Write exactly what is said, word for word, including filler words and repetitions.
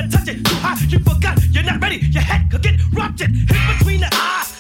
wanna touch it. Too hot, you forgot, you're not ready. Your head could get ruptured. Hit between the eyes.